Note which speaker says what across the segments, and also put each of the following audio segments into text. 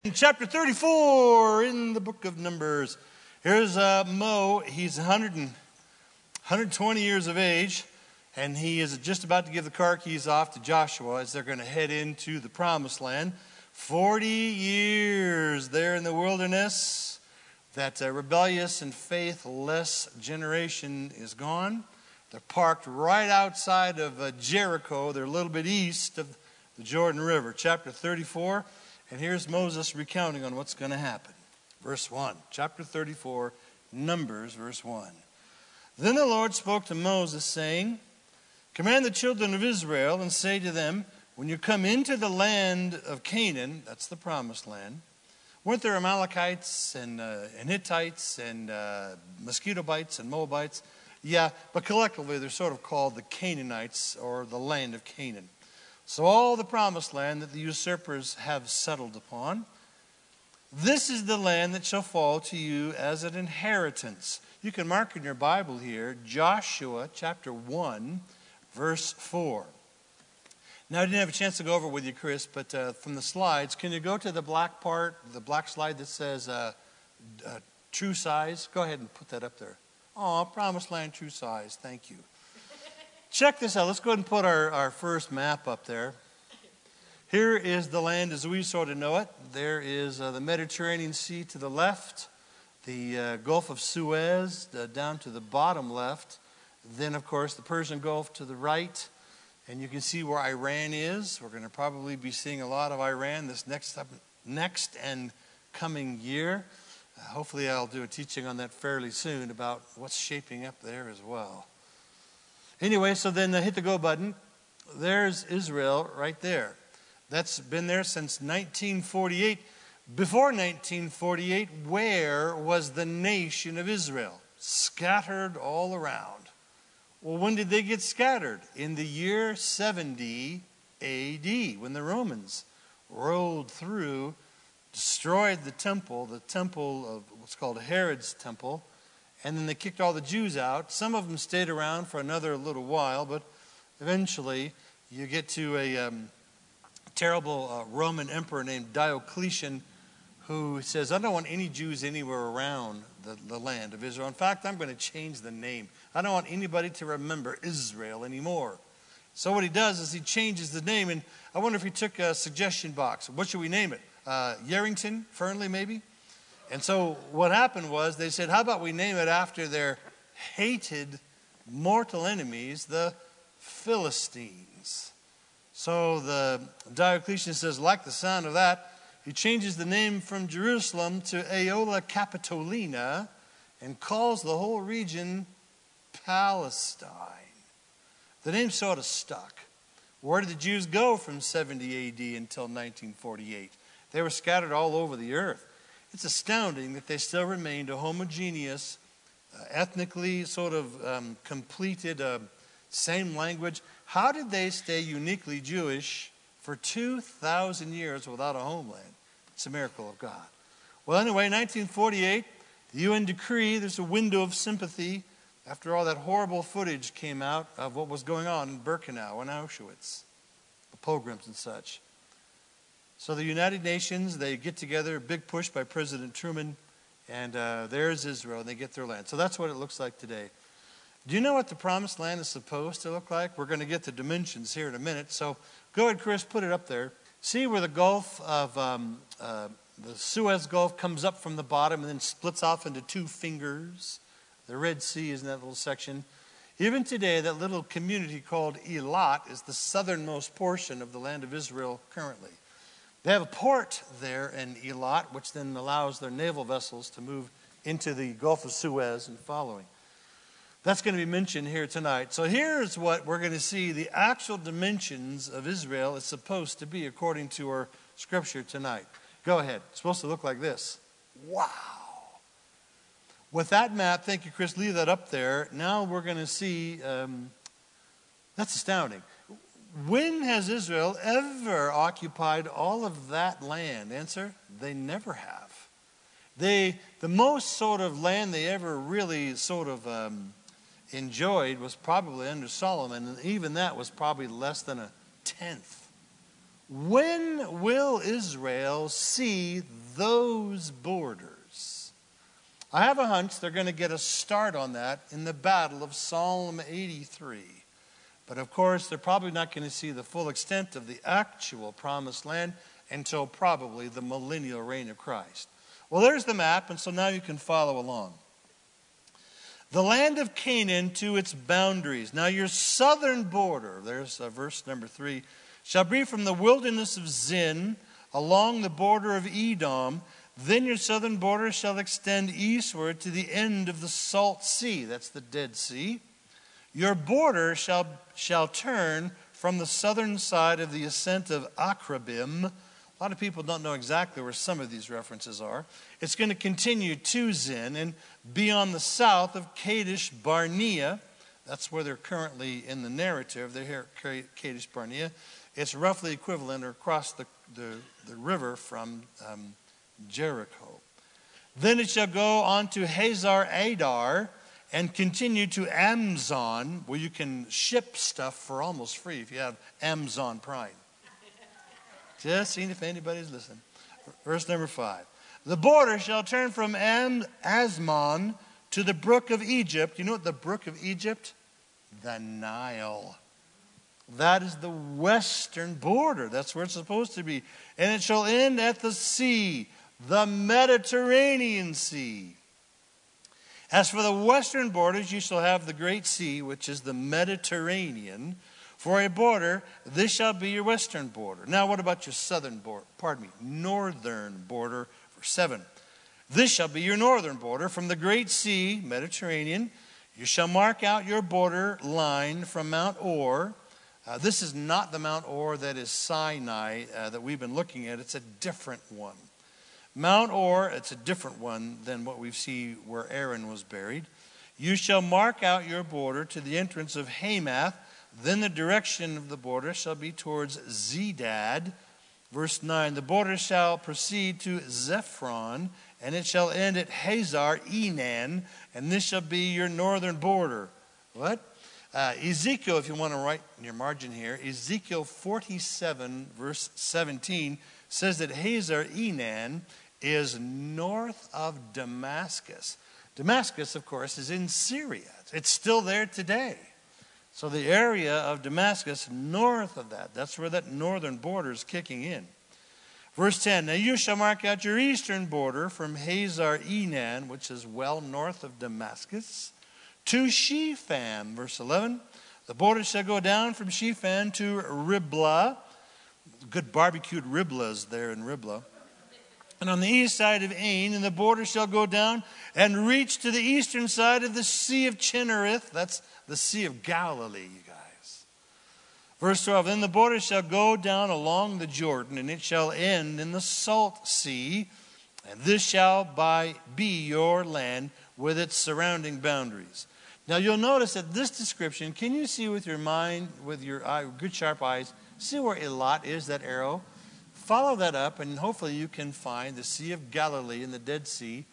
Speaker 1: In chapter 34 in the book of Numbers, here's Mo. He's 120 years of age, and he is just about to give the car keys off to Joshua as they're going to head into the promised land. 40 years there in the wilderness. That rebellious and faithless generation is gone. They're parked right outside of Jericho. They're a little bit east of the Jordan River. Chapter 34. And here's Moses recounting on what's going to happen. Verse 1, chapter 34, Numbers, verse 1. Then the Lord spoke to Moses, saying, Command the children of Israel and say to them, when you come into the land of Canaan, that's the promised land, weren't there Amalekites and Hittites and mosquito bites and Moabites? Yeah, but collectively they're sort of called the Canaanites or the land of Canaan. So all the promised land that the usurpers have settled upon, this is the land that shall fall to you as an inheritance. You can mark in your Bible here, Joshua chapter 1, verse 4. Now, I didn't have a chance to go over with you, Chris, but from the slides, can you go to the black part, the black slide that says true size? Go ahead and put that up there. Oh, promised land, true size. Thank you. Check this out. Let's go ahead and put our first map up there. Here is the land as we sort of know it. There is the Mediterranean Sea to the left, the Gulf of Suez down to the bottom left. Then, of course, the Persian Gulf to the right. And you can see where Iran is. We're going to probably be seeing a lot of Iran this next and coming year. Hopefully I'll do a teaching on that fairly soon about what's shaping up there as well. Anyway, so then hit the go button. There's Israel right there. That's been there since 1948. Before 1948, where was the nation of Israel? Scattered all around. Well, when did they get scattered? In the year 70 AD, when the Romans rolled through, destroyed the temple of what's called Herod's temple, and then they kicked all the Jews out. Some of them stayed around for another little while, but eventually you get to a terrible Roman emperor named Diocletian who says, I don't want any Jews anywhere around the land of Israel. In fact, I'm going to change the name. I don't want anybody to remember Israel anymore. So what he does is he changes the name, and I wonder if he took a suggestion box. What should we name it? Yarrington, Fernley maybe? And so what happened was they said, how about we name it after their hated mortal enemies, the Philistines. So the Diocletian says, like the sound of that, he changes the name from Jerusalem to Aelia Capitolina and calls the whole region Palestine. The name sort of stuck. Where did the Jews go from 70 AD until 1948? They were scattered all over the earth. It's astounding that they still remained a homogeneous, ethnically sort of completed, same language. How did they stay uniquely Jewish for 2,000 years without a homeland? It's a miracle of God. Well, anyway, 1948, the UN decree, there's a window of sympathy after all that horrible footage came out of what was going on in Birkenau and Auschwitz, the pogroms and such. So the United Nations, they get together, a big push by President Truman, and there's Israel, and they get their land. So that's what it looks like today. Do you know what the promised land is supposed to look like? We're going to get the dimensions here in a minute. So go ahead, Chris, put it up there. See where the Gulf of, the Suez Gulf comes up from the bottom and then splits off into two fingers? The Red Sea is in that little section. Even today, that little community called Eilat is the southernmost portion of the land of Israel currently. They have a port there in Eilat, which then allows their naval vessels to move into the Gulf of Suez and following. That's going to be mentioned here tonight. So here's what we're going to see the actual dimensions of Israel is supposed to be according to our scripture tonight. Go ahead. It's supposed to look like this. Wow. With that map, thank you, Chris, leave that up there. Now we're going to see, that's astounding. When has Israel ever occupied all of that land? Answer, they never have. The most sort of land they ever really sort of enjoyed was probably under Solomon, and even that was probably less than a tenth. When will Israel see those borders? I have a hunch they're going to get a start on that in the battle of Psalm 83. But of course, they're probably not going to see the full extent of the actual promised land until probably the millennial reign of Christ. Well, there's the map, and so now you can follow along. The land of Canaan to its boundaries. Now your southern border, there's verse number 3, shall be from the wilderness of Zin along the border of Edom. Then your southern border shall extend eastward to the end of the Salt Sea. That's the Dead Sea. Your border shall turn from the southern side of the ascent of Akrabim. A lot of people don't know exactly where some of these references are. It's going to continue to Zin and be on the south of Kadesh Barnea. That's where they're currently in the narrative. They're here at Kadesh Barnea. It's roughly equivalent or across the river from Jericho. Then it shall go on to Hazar Adar and continue to Amazon, where you can ship stuff for almost free if you have Amazon Prime. Just seeing if anybody's listening. Verse number 5. The border shall turn from Asmon to the brook of Egypt. You know what the brook of Egypt? The Nile. That is the western border. That's where it's supposed to be. And it shall end at the sea, the Mediterranean Sea. As for the western borders, you shall have the great sea, which is the Mediterranean. For a border, this shall be your western border. Now, what about your northern border? Verse 7. This shall be your northern border from the great sea, Mediterranean. You shall mark out your border line from Mount Or. This is not the Mount Or that is Sinai that we've been looking at. It's a different one. Mount Or, it's a different one than what we see where Aaron was buried. You shall mark out your border to the entrance of Hamath. Then the direction of the border shall be towards Zedad. Verse 9, the border shall proceed to Zephron, and it shall end at Hazar Enan, and this shall be your northern border. What? Ezekiel, if you want to write in your margin here, Ezekiel 47, verse 17, says that Hazar Enan is north of Damascus. Damascus, of course, is in Syria. It's still there today. So the area of Damascus north of that, that's where that northern border is kicking in. Verse 10, now you shall mark out your eastern border from Hazar Enan, which is well north of Damascus, to Shepham. Verse 11, the border shall go down from Shepham to Riblah. Good barbecued Riblas there in Riblah. And on the east side of Ain, and the border shall go down and reach to the eastern side of the Sea of Chinnereth. That's the Sea of Galilee, you guys. Verse 12, then the border shall go down along the Jordan, and it shall end in the Salt Sea. And this shall be your land with its surrounding boundaries. Now you'll notice that this description, can you see with your mind, with your good sharp eyes, see where Elat is, that arrow? Follow that up, and hopefully you can find the Sea of Galilee and the Dead Sea.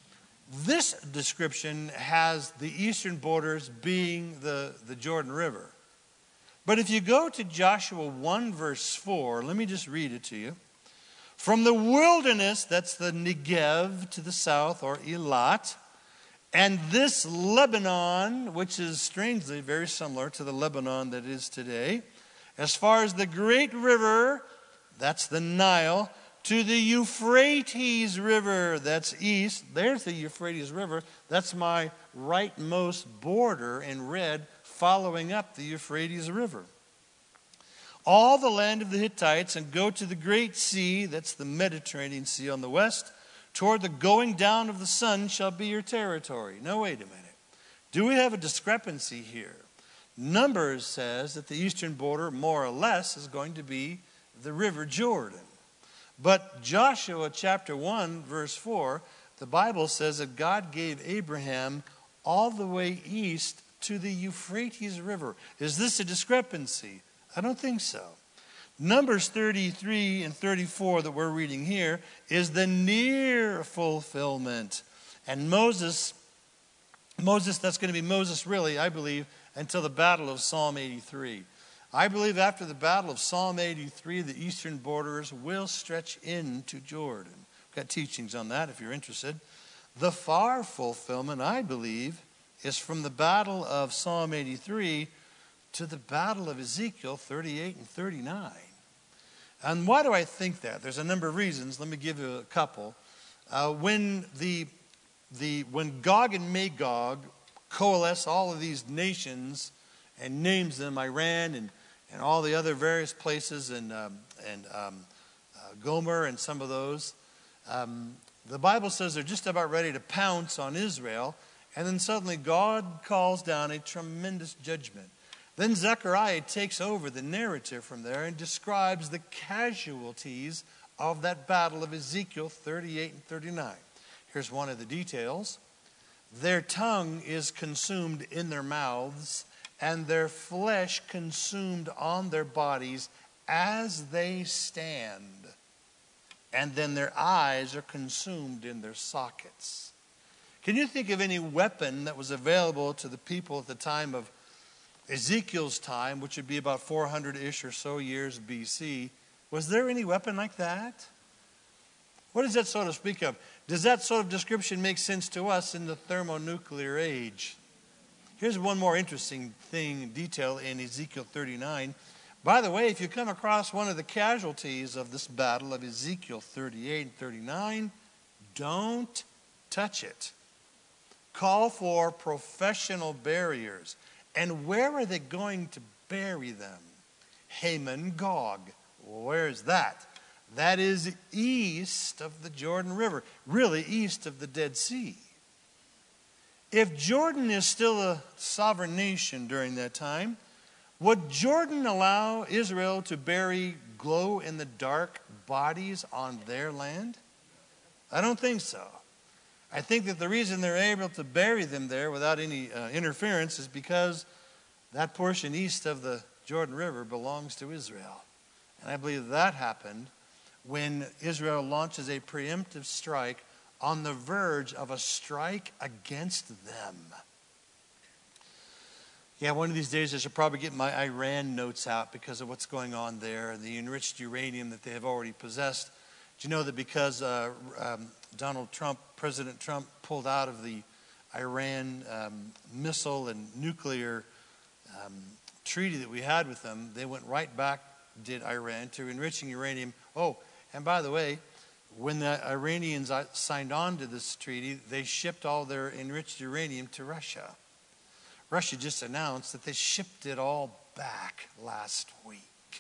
Speaker 1: This description has the eastern borders being the Jordan River. But if you go to Joshua 1 verse 4, let me just read it to you. From the wilderness, that's the Negev to the south, or Elat, and this Lebanon, which is strangely very similar to the Lebanon that is today, as far as the great river, that's the Nile, to the Euphrates River, that's east. There's the Euphrates River. That's my rightmost border in red, following up the Euphrates River. All the land of the Hittites, and go to the great sea, that's the Mediterranean Sea on the west, toward the going down of the sun shall be your territory. Now wait a minute. Do we have a discrepancy here? Numbers says that the eastern border, more or less, is going to be the river Jordan. But Joshua chapter 1 verse 4, the Bible says that God gave Abraham all the way east to the Euphrates River. Is this a discrepancy? I don't think so. Numbers 33 and 34 that we're reading here is the near fulfillment. And Moses, that's going to be Moses really, I believe, until the battle of Psalm 83. I believe after the battle of Psalm 83, the eastern borders will stretch into Jordan. I've got teachings on that if you're interested. The far fulfillment, I believe, is from the battle of Psalm 83 to the battle of Ezekiel 38 and 39. And why do I think that? There's a number of reasons. Let me give you a couple. When Gog and Magog coalesce all of these nations and names them, Iran and all the other various places, and Gomer and some of those, the Bible says they're just about ready to pounce on Israel, and then suddenly God calls down a tremendous judgment. Then Zechariah takes over the narrative from there and describes the casualties of that battle of Ezekiel 38 and 39. Here's one of the details. Their tongue is consumed in their mouths, and their flesh consumed on their bodies as they stand. And then their eyes are consumed in their sockets. Can you think of any weapon that was available to the people at the time of Ezekiel's time, which would be about 400-ish or so years BC? Was there any weapon like that? What does that sort of speak of? Does that sort of description make sense to us in the thermonuclear age? Here's one more interesting detail in Ezekiel 39. By the way, if you come across one of the casualties of this battle of Ezekiel 38 and 39, don't touch it. Call for professional buriers. And where are they going to bury them? Haman Gog. Where is that? That is east of the Jordan River, really east of the Dead Sea. If Jordan is still a sovereign nation during that time, would Jordan allow Israel to bury glow-in-the-dark bodies on their land? I don't think so. I think that the reason they're able to bury them there without any interference is because that portion east of the Jordan River belongs to Israel. And I believe that happened when Israel launches a preemptive strike on the verge of a strike against them. Yeah, one of these days I should probably get my Iran notes out because of what's going on there and the enriched uranium that they have already possessed. Do you know that because President Trump pulled out of the Iran missile and nuclear treaty that we had with them, they went right back, did Iran, to enriching uranium. Oh, and by the way, when the Iranians signed on to this treaty, they shipped all their enriched uranium to Russia. Russia just announced that they shipped it all back last week.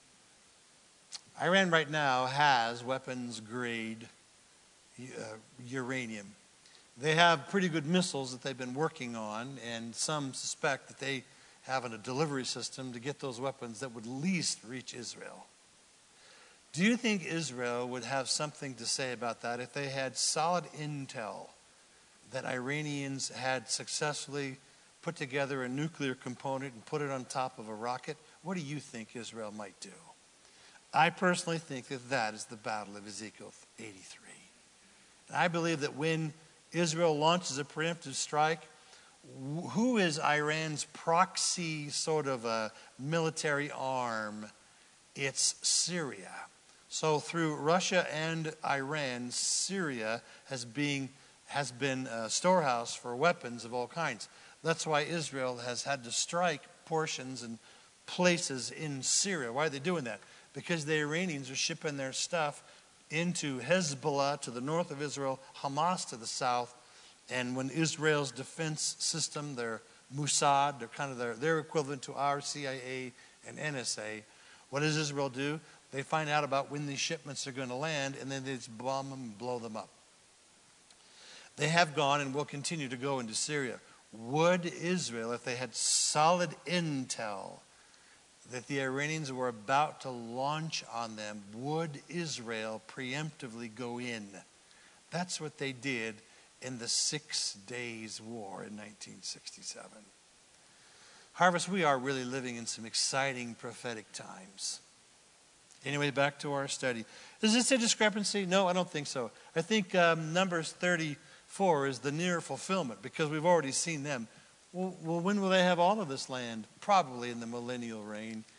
Speaker 1: Iran right now has weapons-grade uranium. They have pretty good missiles that they've been working on, and some suspect that they have a delivery system to get those weapons that would least reach Israel. Do you think Israel would have something to say about that if they had solid intel that Iranians had successfully put together a nuclear component and put it on top of a rocket? What do you think Israel might do? I personally think that is the battle of Ezekiel 83. And I believe that when Israel launches a preemptive strike, who is Iran's proxy sort of a military arm? It's Syria. So through Russia and Iran, Syria has been a storehouse for weapons of all kinds. That's why Israel has had to strike portions and places in Syria. Why are they doing that? Because the Iranians are shipping their stuff into Hezbollah to the north of Israel, Hamas to the south, and when Israel's defense system, their Mossad, they're kind of their equivalent to our CIA and NSA. What does Israel do? They find out about when these shipments are going to land, and then they just bomb them and blow them up. They have gone and will continue to go into Syria. Would Israel, if they had solid intel that the Iranians were about to launch on them, would Israel preemptively go in? That's what they did in the 6 Days War in 1967. Harvest, we are really living in some exciting prophetic times. Anyway, back to our study. Is this a discrepancy? No, I don't think so. I think Numbers 34 is the near fulfillment because we've already seen them. Well, when will they have all of this land? Probably in the millennial reign.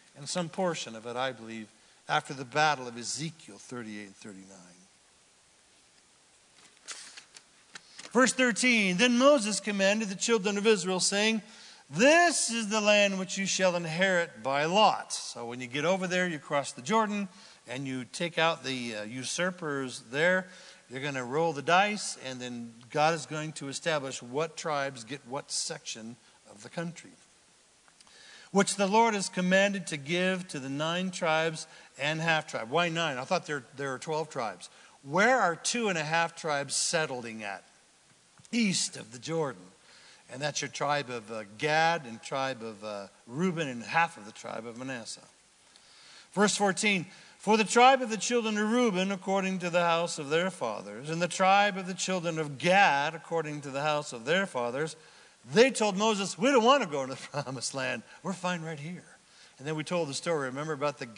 Speaker 1: and some portion of it, I believe, after the battle of Ezekiel 38 and 39. Verse 13, then Moses commanded the children of Israel, saying, this is the land which you shall inherit by lot. So when you get over there, you cross the Jordan, and you take out the usurpers there. You're going to roll the dice, and then God is going to establish what tribes get what section of the country, which the Lord has commanded to give to the 9 tribes and half-tribe. Why 9? I thought there are 12 tribes. Where are 2.5 tribes settling at? East of the Jordan. And that's your tribe of Gad and tribe of Reuben and half of the tribe of Manasseh. Verse 14, for the tribe of the children of Reuben according to the house of their fathers, and the tribe of the children of Gad according to the house of their fathers, they told Moses, we don't want to go into the promised land. We're fine right here. And then we told the story, remember, about the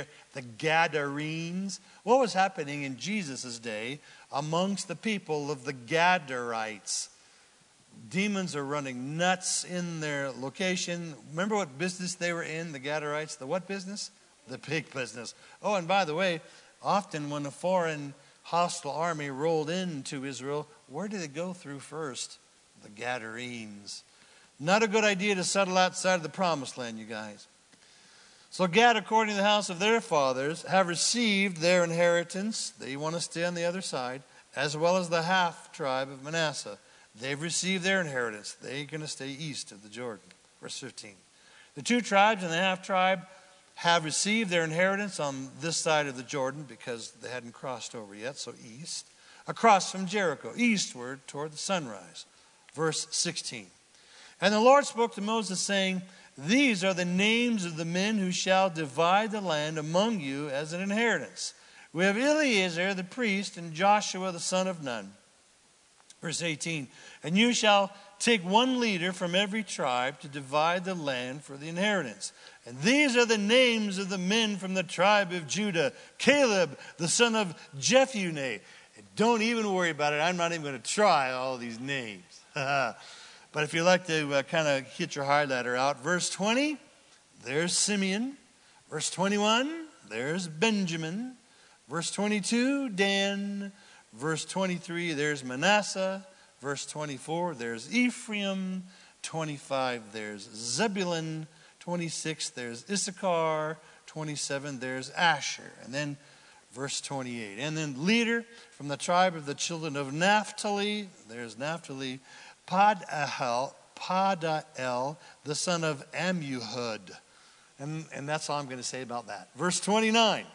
Speaker 1: Gadarenes? What was happening in Jesus' day amongst the people of the Gadarites? Demons are running nuts in their location. Remember what business they were in, the Gadarites? The what business? The pig business. Oh, and by the way, often when a foreign hostile army rolled into Israel, where did it go through first? The Gadarenes. Not a good idea to settle outside of the promised land, you guys. So Gad, according to the house of their fathers, have received their inheritance. They want to stay on the other side, as well as the half tribe of Manasseh. They've received their inheritance. They're going to stay east of the Jordan. Verse 15. The 2 tribes and the half tribe have received their inheritance on this side of the Jordan because they hadn't crossed over yet, so east, across from Jericho, eastward toward the sunrise. Verse 16. And the Lord spoke to Moses, saying, these are the names of the men who shall divide the land among you as an inheritance. We have Eleazar the priest and Joshua the son of Nun. Verse 18, and you shall take 1 leader from every tribe to divide the land for the inheritance. And these are the names of the men from the tribe of Judah. Caleb, the son of Jephunneh. Don't even worry about it. I'm not even going to try all these names. But if you like to kind of hit your highlighter out, verse 20, there's Simeon. Verse 21, there's Benjamin. Verse 22, Dan. Verse 23, there's Manasseh. Verse 24, there's Ephraim. 25, there's Zebulun. 26, there's Issachar. 27, there's Asher. And then verse 28. And then leader from the tribe of the children of Naphtali. There's Naphtali. Padael, the son of Ammuhud. And that's all I'm going to say about that. Verse 29.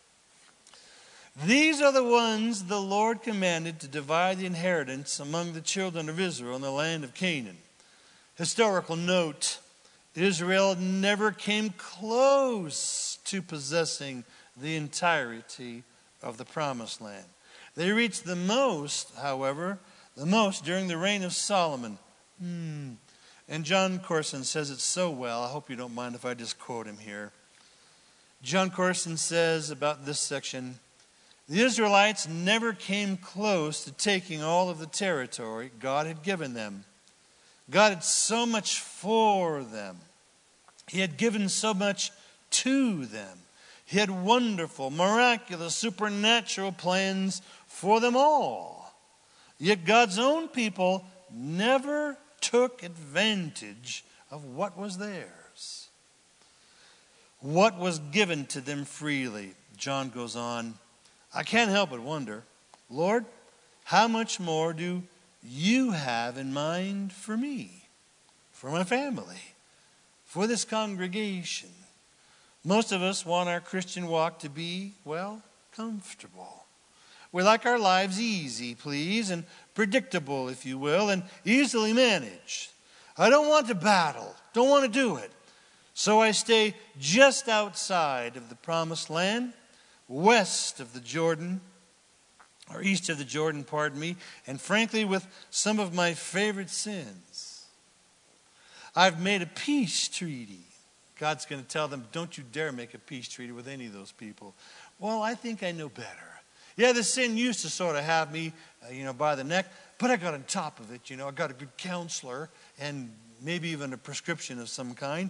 Speaker 1: These are the ones the Lord commanded to divide the inheritance among the children of Israel in the land of Canaan. Historical note, Israel never came close to possessing the entirety of the promised land. They reached the most, however, during the reign of Solomon. And John Corson says it so well. I hope you don't mind if I just quote him here. John Corson says about this section, the Israelites never came close to taking all of the territory God had given them. God had so much for them. He had given so much to them. He had wonderful, miraculous, supernatural plans for them all. Yet God's own people never took advantage of what was theirs. What was given to them freely. John goes on, I can't help but wonder, Lord, how much more do you have in mind for me, for my family, for this congregation? Most of us want our Christian walk to be, well, comfortable. We like our lives easy, please, and predictable, if you will, and easily managed. I don't want to battle, don't want to do it. So I stay just outside of the promised land, west of the Jordan, or east of the Jordan, pardon me, and frankly with some of my favorite sins. I've made a peace treaty. God's going to tell them, don't you dare make a peace treaty with any of those people. Well, I think I know better. Yeah, the sin used to sort of have me, by the neck, but I got on top of it. I got a good counselor and maybe even a prescription of some kind.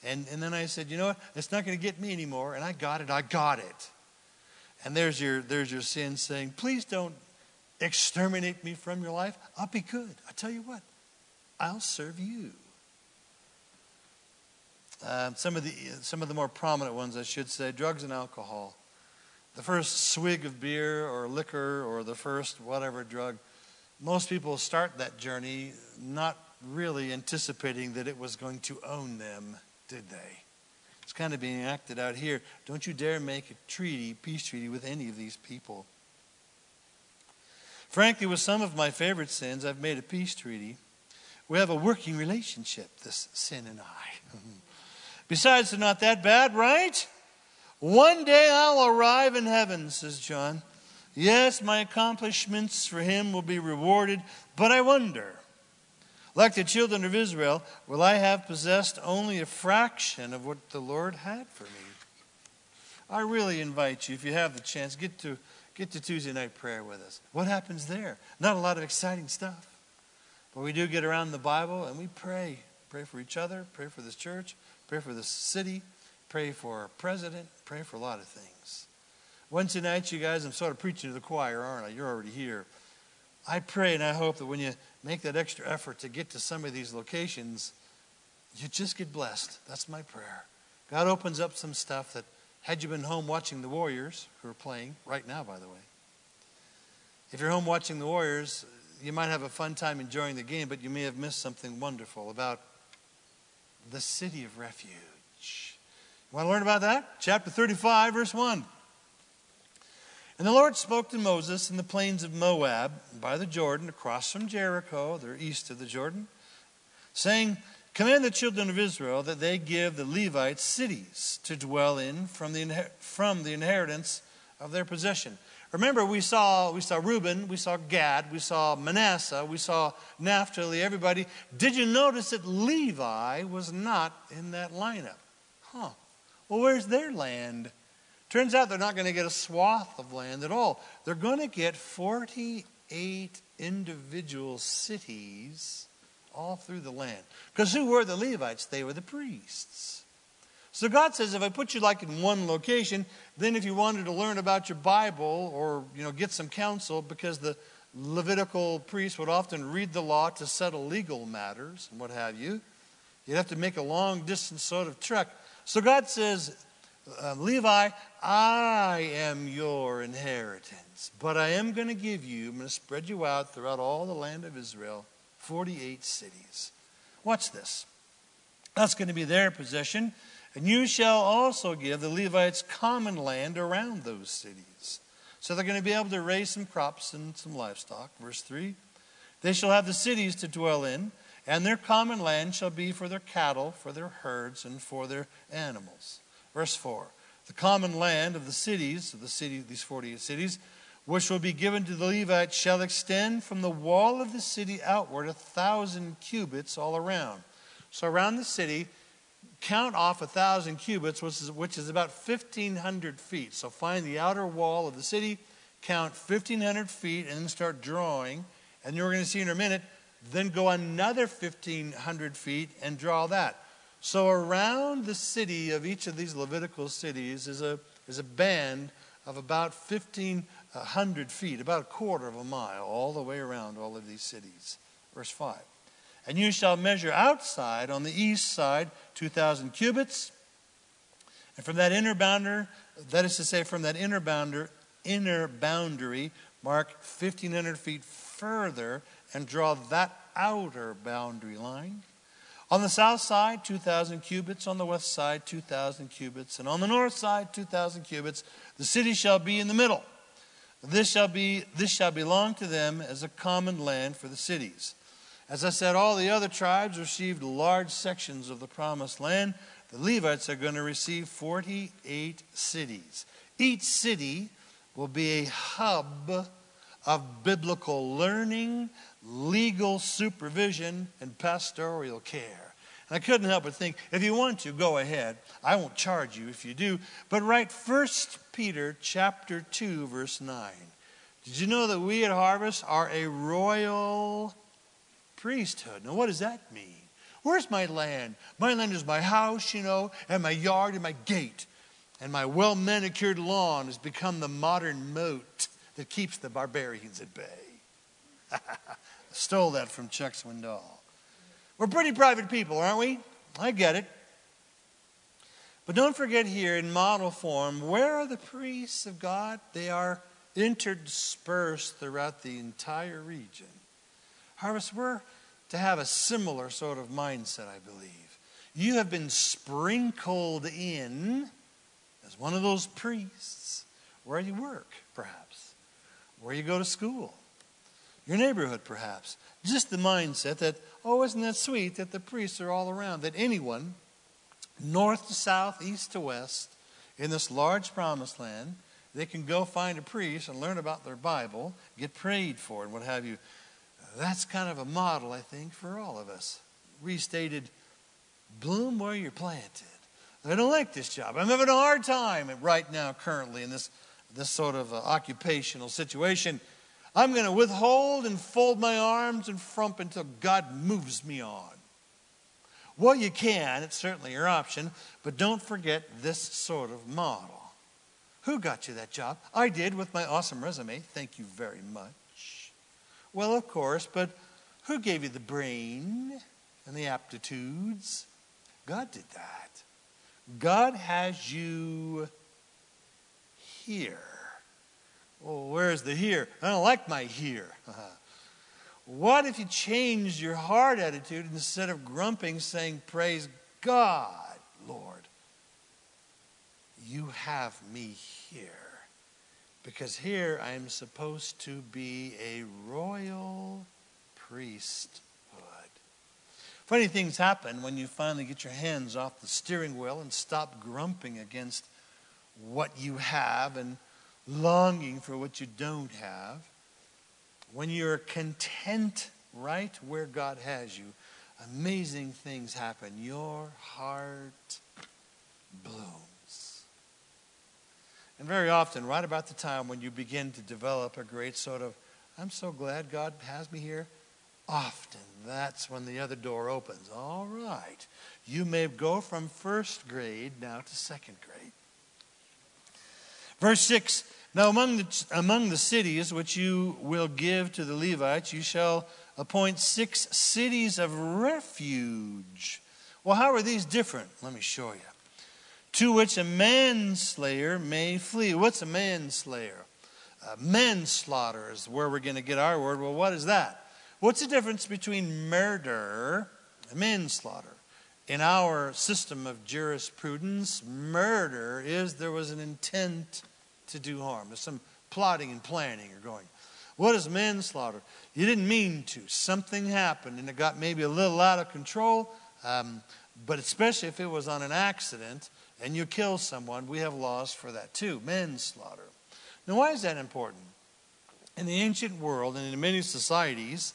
Speaker 1: And then I said, you know what? It's not going to get me anymore. And I got it. And there's your sin saying, please don't exterminate me from your life. I'll be good. I tell you what, I'll serve you. Some of the more prominent ones, I should say, drugs and alcohol. The first swig of beer or liquor or the first whatever drug, most people start that journey not really anticipating that it was going to own them, did they? It's kind of being acted out here. Don't you dare make a peace treaty with any of these people. Frankly, with some of my favorite sins, I've made a peace treaty. We have a working relationship, this sin and I. Besides, they're not that bad, right? One day I'll arrive in heaven, says John. Yes, my accomplishments for him will be rewarded, but I wonder, like the children of Israel, will I have possessed only a fraction of what the Lord had for me? I really invite you, if you have the chance, get to Tuesday night prayer with us. What happens there? Not a lot of exciting stuff. But we do get around the Bible and we pray. Pray for each other, pray for this church, pray for this city, pray for our president, pray for a lot of things. Wednesday nights, you guys, I'm sort of preaching to the choir, aren't I? You're already here. I pray and I hope that when you make that extra effort to get to some of these locations, you just get blessed. That's my prayer. God opens up some stuff that, had you been home watching the Warriors, who are playing right now, by the way. If you're home watching the Warriors, you might have a fun time enjoying the game, but you may have missed something wonderful about the city of refuge. You want to learn about that? Chapter 35, verse 1. And the Lord spoke to Moses in the plains of Moab by the Jordan, across from Jericho, they're east of the Jordan, saying, command the children of Israel that they give the Levites cities to dwell in from the inheritance of their possession. Remember, we saw Reuben, we saw Gad, we saw Manasseh, we saw Naphtali, everybody. Did you notice that Levi was not in that lineup? Well, where's their land? Turns out they're not going to get a swath of land at all. They're going to get 48 individual cities all through the land. Because who were the Levites? They were the priests. So God says, if I put you like in one location, then if you wanted to learn about your Bible or, get some counsel, because the Levitical priests would often read the law to settle legal matters and what have you, you'd have to make a long distance sort of trek. So God says, Levi, I am your inheritance, but I am going to give you, I'm going to spread you out throughout all the land of Israel, 48 cities. Watch this. That's going to be their possession. And you shall also give the Levites common land around those cities. So they're going to be able to raise some crops and some livestock. Verse 3. They shall have the cities to dwell in, and their common land shall be for their cattle, for their herds, and for their animals. Verse 4. The common land of the cities, these 48 cities, which will be given to the Levites, shall extend from the wall of the city outward 1,000 cubits all around. So around the city, count off 1,000 cubits, which is about 1,500 feet. So find the outer wall of the city, count 1,500 feet, and then start drawing. And you're going to see in a minute, then go another 1,500 feet and draw that. So around the city of each of these Levitical cities is a band of about 1,500 feet, about a quarter of a mile, all the way around all of these cities. Verse 5. And you shall measure outside on the east side 2,000 cubits. And from that inner boundary, that is to say, from that inner boundary, mark 1,500 feet further and draw that outer boundary line. On the south side, 2,000 cubits. On the west side, 2,000 cubits. And on the north side, 2,000 cubits. The city shall be in the middle. This shall belong to them as a common land for the cities. As I said, all the other tribes received large sections of the promised land. The Levites are going to receive 48 cities. Each city will be a hub of biblical learning, legal supervision, and pastoral care. And I couldn't help but think, if you want to, go ahead. I won't charge you if you do. But write 1 Peter chapter 2, verse 9. Did you know that we at Harvest are a royal priesthood? Now, what does that mean? Where's my land? My land is my house, and my yard and my gate. And my well-manicured lawn has become the modern moat that keeps the barbarians at bay. Stole that from Chuck Swindoll. We're pretty private people, aren't we? I get it. But don't forget here in model form, where are the priests of God? They are interdispersed throughout the entire region. Harvest, we're to have a similar sort of mindset, I believe. You have been sprinkled in as one of those priests where you work, perhaps, where you go to school, your neighborhood, perhaps. Just the mindset that, oh, isn't that sweet that the priests are all around, that anyone, north to south, east to west, in this large promised land, they can go find a priest and learn about their Bible, get prayed for, and what have you. That's kind of a model, I think, for all of us. Restated, bloom where you're planted. I don't like this job. I'm having a hard time right now, currently, in this sort of occupational situation. I'm going to withhold and fold my arms and frump until God moves me on. Well, you can. It's certainly your option. But don't forget this sort of model. Who got you that job? I did with my awesome resume. Thank you very much. Well, of course, but who gave you the brain and the aptitudes? God did that. God has you here. Well, where's the here? I don't like my here. What if you changed your heart attitude instead of grumping, saying, praise God, Lord, you have me here. Because here I am supposed to be a royal priesthood. Funny things happen when you finally get your hands off the steering wheel and stop grumping against what you have and longing for what you don't have. When you're content right where God has you, amazing things happen. Your heart blooms. And very often, right about the time when you begin to develop a great sort of, I'm so glad God has me here, often that's when the other door opens. All right, you may go from first grade now to second grade. Verse 6, now among the cities which you will give to the Levites, you shall appoint 6 cities of refuge. Well, how are these different? Let me show you. To which a manslayer may flee. What's a manslayer? Manslaughter is where we're going to get our word. Well, what is that? What's the difference between murder and manslaughter? In our system of jurisprudence, murder is there was an intent to do harm. There's some plotting and planning or going. What is manslaughter? You didn't mean to. Something happened and it got maybe a little out of control. But especially if it was on an accident and you kill someone, we have laws for that too. Manslaughter. Now, why is that important? In the ancient world and in many societies,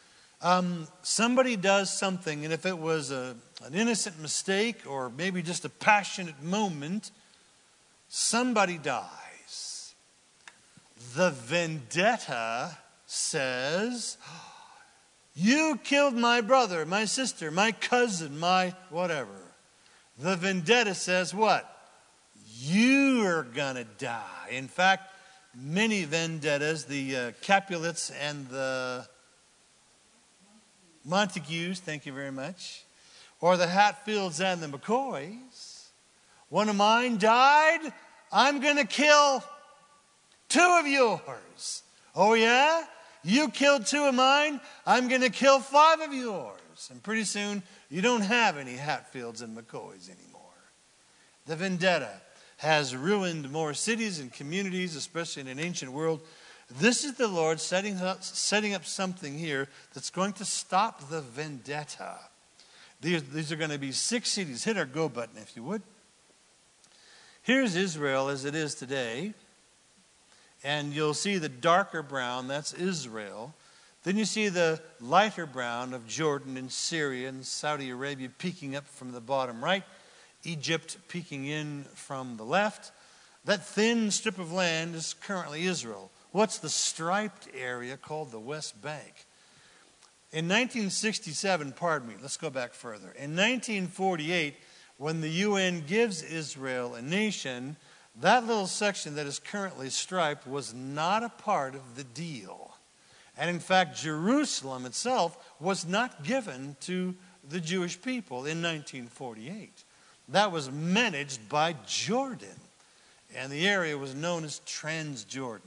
Speaker 1: somebody does something, and if it was an innocent mistake or maybe just a passionate moment, somebody dies. The vendetta says, you killed my brother, my sister, my cousin, my whatever. The vendetta says what? You are going to die. In fact, many vendettas, the Capulets and the Montagues, thank you very much, or the Hatfields and the McCoys. One of mine died, I'm going to kill 2 of yours. Oh yeah? You killed 2 of mine, I'm going to kill 5 of yours. And pretty soon, you don't have any Hatfields and McCoys anymore. The vendetta has ruined more cities and communities, especially in an ancient world. This is the Lord setting up something here that's going to stop the vendetta. These are going to be 6 cities. Hit our go button, if you would. Here's Israel as it is today. And you'll see the darker brown, that's Israel. Then you see the lighter brown of Jordan and Syria and Saudi Arabia peeking up from the bottom right. Egypt peeking in from the left. That thin strip of land is currently Israel. What's the striped area called the West Bank? In 1967, pardon me, let's go back further. In 1948, when the UN gives Israel a nation, that little section that is currently striped was not a part of the deal. And in fact, Jerusalem itself was not given to the Jewish people in 1948. That was managed by Jordan, and the area was known as Transjordan.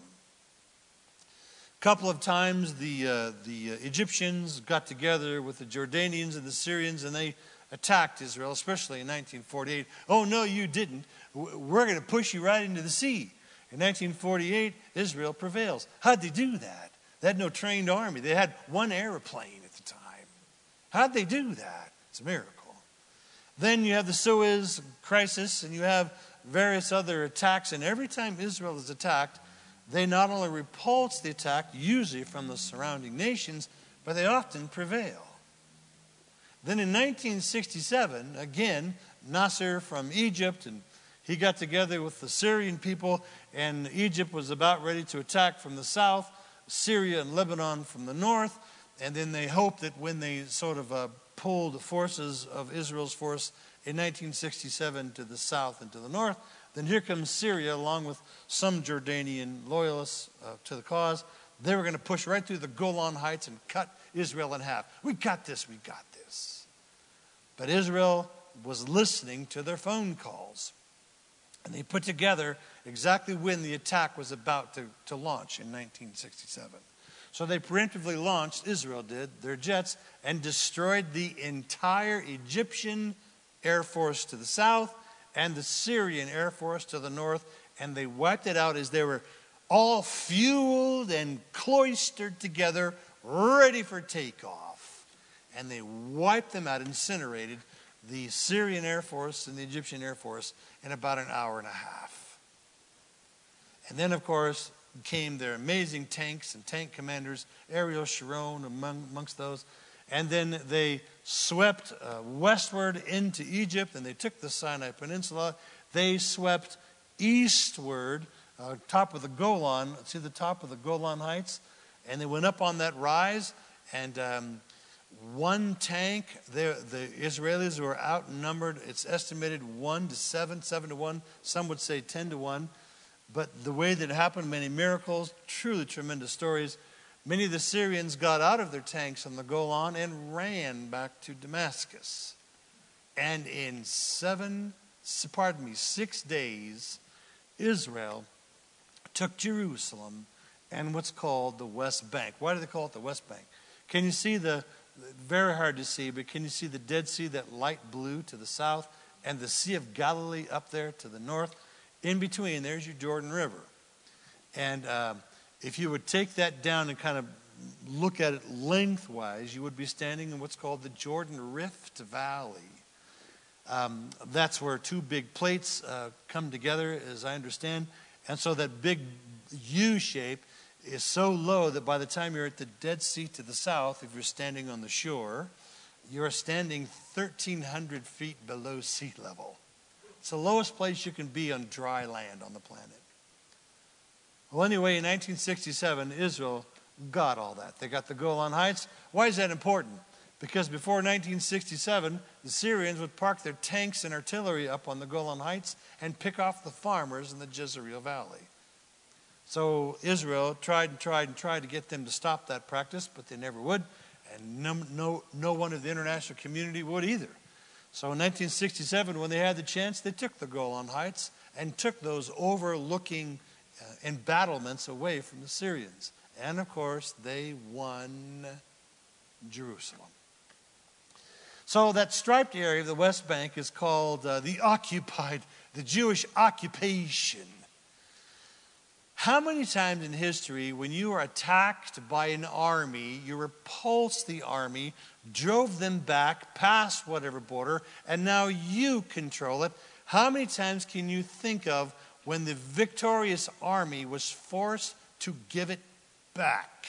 Speaker 1: A couple of times the Egyptians got together with the Jordanians and the Syrians, and they attacked Israel, especially in 1948. Oh, no, you didn't. We're going to push you right into the sea. In 1948, Israel prevails. How'd they do that? They had no trained army. They had one airplane at the time. How'd they do that? It's a miracle. Then you have the Suez crisis, and you have various other attacks. And every time Israel is attacked, they not only repulse the attack, usually from the surrounding nations, but they often prevail. Then in 1967, again, Nasser from Egypt, and he got together with the Syrian people, and Egypt was about ready to attack from the south, Syria and Lebanon from the north, and then they hoped that when they sort of pulled the forces of Israel's force in 1967 to the south and to the north, then here comes Syria along with some Jordanian loyalists to the cause. They were going to push right through the Golan Heights and cut Israel in half. We got this, we got this. But Israel was listening to their phone calls. And they put together exactly when the attack was about to launch in 1967. So they preemptively launched, Israel did, their jets, and destroyed the entire Egyptian Air Force to the south and the Syrian Air Force to the north, and they wiped it out as they were all fueled and cloistered together, ready for takeoff. And they wiped them out, incinerated the Syrian Air Force and the Egyptian Air Force in about an hour and a half. And then, of course, came their amazing tanks and tank commanders, Ariel Sharon amongst those. And then they swept westward into Egypt, and they took the Sinai Peninsula. They swept eastward, top of the Golan, to the top of the Golan Heights, and they went up on that rise. And one tank, the Israelis were outnumbered. It's estimated 1 to 7, 7 to 1. Some would say 10 to 1. But the way that it happened, many miracles, truly tremendous stories. Many of the Syrians got out of their tanks on the Golan and ran back to Damascus. And in 6 days, Israel took Jerusalem and what's called the West Bank. Why do they call it the West Bank? Can you see very hard to see, but can you see the Dead Sea, that light blue to the south, and the Sea of Galilee up there to the north? In between, there's your Jordan River. And if you would take that down and kind of look at it lengthwise, you would be standing in what's called the Jordan Rift Valley. That's where two big plates come together, as I understand. And so that big U shape is so low that by the time you're at the Dead Sea to the south, if you're standing on the shore, you're standing 1,300 feet below sea level. It's the lowest place you can be on dry land on the planet. Well, anyway, in 1967, Israel got all that. They got the Golan Heights. Why is that important? Because before 1967, the Syrians would park their tanks and artillery up on the Golan Heights and pick off the farmers in the Jezreel Valley. So Israel tried to get them to stop that practice, but they never would. And no one of the international community would either. So in 1967, when they had the chance, they took the Golan Heights and took those overlooking embattlements away from the Syrians. And of course, they won Jerusalem. So that striped area of the West Bank is called the Jewish occupation. How many times in history, when you are attacked by an army, you repulsed the army, drove them back past whatever border, and now you control it? How many times can you think of when the victorious army was forced to give it back?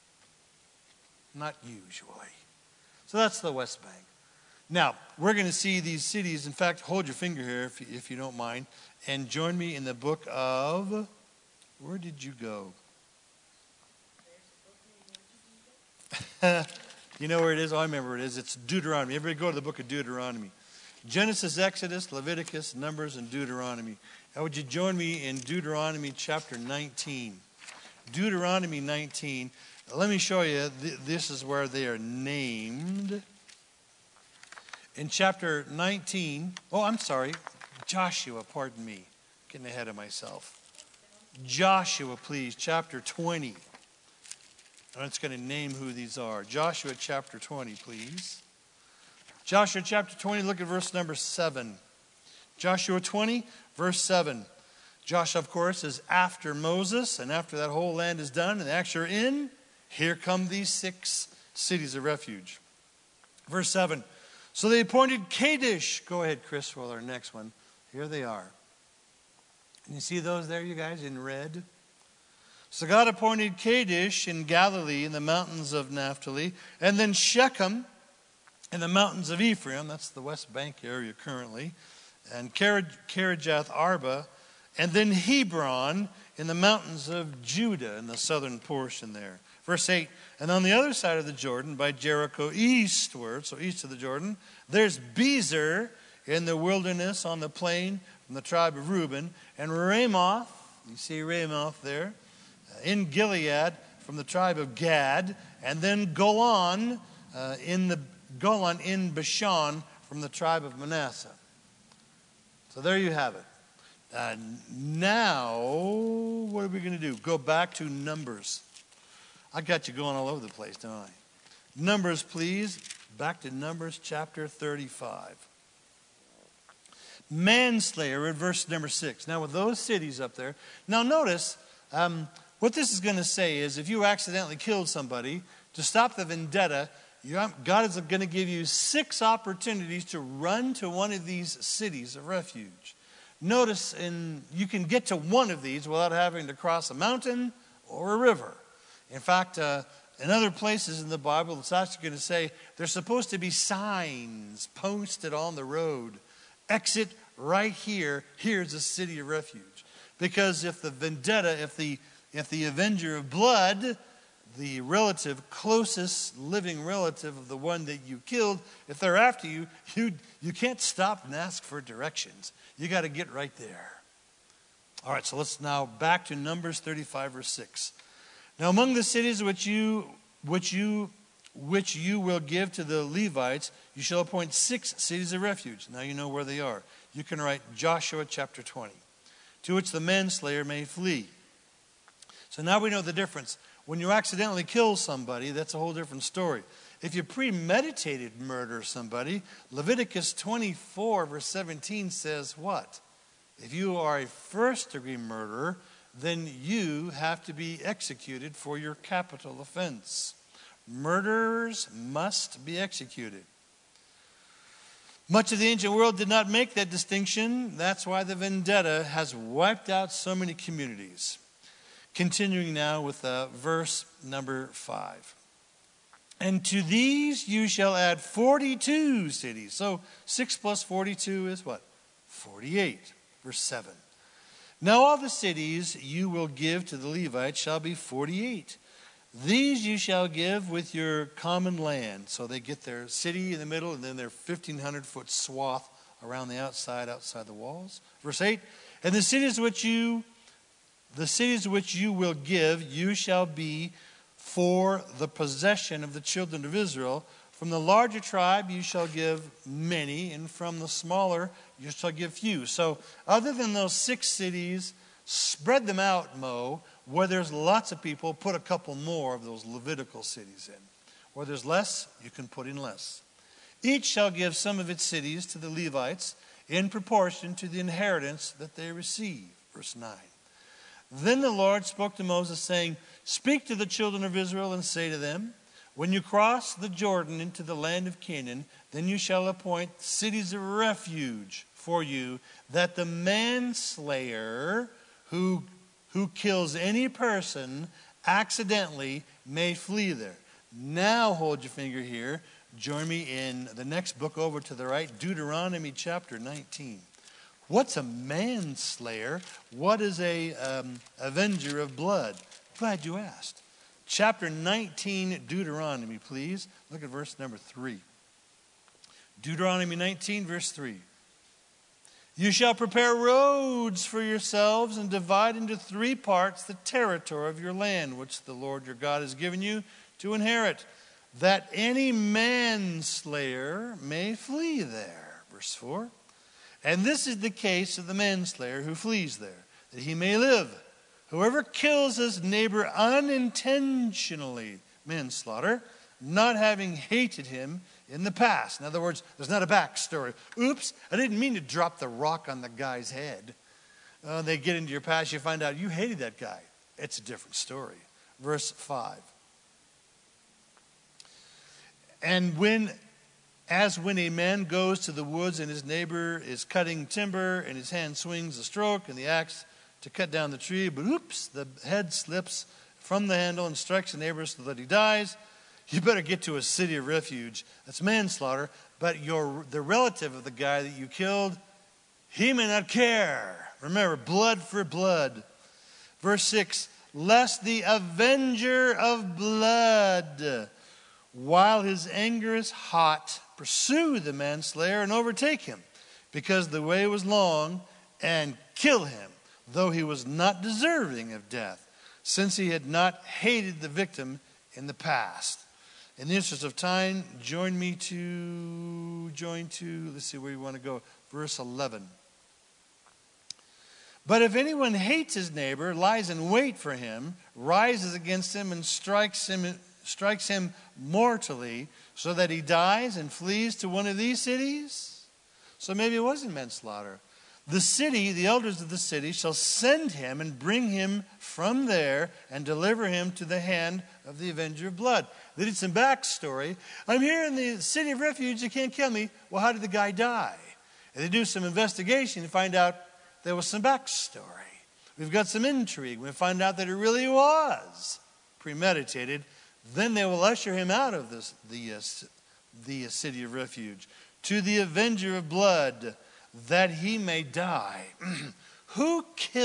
Speaker 1: Not usually. So that's the West Bank. Now, we're going to see these cities. In fact, hold your finger here if you don't mind, and join me in the book of... Where did you go? You know where it is? Oh, I remember where it is. It's Deuteronomy. Everybody go to the book of Deuteronomy. Genesis, Exodus, Leviticus, Numbers, and Deuteronomy. Now, would you join me in Deuteronomy chapter 19? Deuteronomy 19. Let me show you. This is where they are named. In chapter 19. Oh, I'm sorry. Joshua, pardon me. Getting ahead of myself. Joshua, please. Chapter 20. I'm just going to name who these are. Joshua chapter 20, please. Joshua chapter 20, look at verse number 7. Joshua 20, verse 7. Joshua, of course, is after Moses, and after that whole land is done, and the acts are in, here come these 6 cities of refuge. Verse 7. So they appointed Kadesh. Go ahead, Chris, for our next one. Here they are. Can you see those there, you guys, in red? So God appointed Kadesh in Galilee, in the mountains of Naphtali, and then Shechem in the mountains of Ephraim, that's the West Bank area currently, and Kirijath Arba, and then Hebron in the mountains of Judah in the southern portion there. Verse 8, and on the other side of the Jordan, by Jericho eastward, so east of the Jordan, there's Bezer in the wilderness on the plain from the tribe of Reuben, and Ramoth, you see Ramoth there, in Gilead from the tribe of Gad, and then Golan in Bashan from the tribe of Manasseh. So there you have it. Now, what are we going to do? Go back to Numbers. I got you going all over the place, don't I? Numbers, please. Back to Numbers chapter 35. Manslayer in verse number 6. Now, with those cities up there. Now, notice, what this is going to say is if you accidentally killed somebody, to stop the vendetta, God is going to give you 6 opportunities to run to one of these cities of refuge. Notice, you can get to one of these without having to cross a mountain or a river. In fact, in other places in the Bible, it's actually going to say there's supposed to be signs posted on the road. Exit right here. Here's a city of refuge. Because if the vendetta, if the avenger of blood, the relative, closest living relative of the one that you killed, if they're after you, you can't stop and ask for directions. You got to get right there. All right, so let's now back to Numbers 35, verse 6. Now among the cities which you will give to the Levites, you shall appoint 6 cities of refuge. Now you know where they are. You can write Joshua chapter 20, to which the manslayer may flee. So now we know the difference. When you accidentally kill somebody, that's a whole different story. If you premeditated murder somebody, Leviticus 24 verse 17 says what? If you are a first-degree murderer, then you have to be executed for your capital offense. Murderers must be executed. Much of the ancient world did not make that distinction. That's why the vendetta has wiped out so many communities. Continuing now with verse number 5. And to these you shall add 42 cities. So 6 plus 42 is what? 48. Verse 7. Now all the cities you will give to the Levites shall be 48. These you shall give with your common land. So they get their city in the middle and then their 1,500-foot swath around the outside the walls. Verse 8. And the cities which you will give, you shall be for the possession of the children of Israel. From the larger tribe you shall give many, and from the smaller you shall give few. So other than those 6 cities, spread them out, Mo. Where there's lots of people, put a couple more of those Levitical cities in. Where there's less, you can put in less. Each shall give some of its cities to the Levites in proportion to the inheritance that they receive. Verse 9. Then the Lord spoke to Moses, saying, Speak to the children of Israel and say to them, When you cross the Jordan into the land of Canaan, then you shall appoint cities of refuge for you, that the manslayer who kills any person accidentally may flee there. Now hold your finger here. Join me in the next book over to the right, Deuteronomy chapter 19. What's a manslayer? What is a avenger of blood? Glad you asked. Chapter 19, Deuteronomy, please. Look at verse number 3. Deuteronomy 19, verse 3. You shall prepare roads for yourselves and divide into 3 parts the territory of your land, which the Lord your God has given you to inherit, that any manslayer may flee there. Verse 4. And this is the case of the manslayer who flees there, that he may live. Whoever kills his neighbor unintentionally, manslaughter, not having hated him in the past. In other words, there's not a backstory. Oops, I didn't mean to drop the rock on the guy's head. They get into your past, you find out you hated that guy. It's a different story. Verse 5. And when a man goes to the woods and his neighbor is cutting timber and his hand swings the stroke and the axe to cut down the tree, but oops, the head slips from the handle and strikes the neighbor so that he dies, you better get to a city of refuge. That's manslaughter, but the relative of the guy that you killed, he may not care. Remember, blood for blood. Verse 6, lest the avenger of blood, while his anger is hot, pursue the manslayer and overtake him, because the way was long, and kill him, though he was not deserving of death, since he had not hated the victim in the past. In the interest of time, join to, let's see where you want to go, verse 11. But if anyone hates his neighbor, lies in wait for him, rises against him and strikes him mortally, so that he dies and flees to one of these cities. So maybe it wasn't manslaughter. The elders of the city shall send him and bring him from there and deliver him to the hand of the avenger of blood. They did some backstory. I'm here in the city of refuge, you can't kill me. Well, how did the guy die? And they do some investigation and find out there was some backstory. We've got some intrigue. We find out that it really was premeditated. Then they will usher him out of the city of refuge to the avenger of blood, that he may die. Who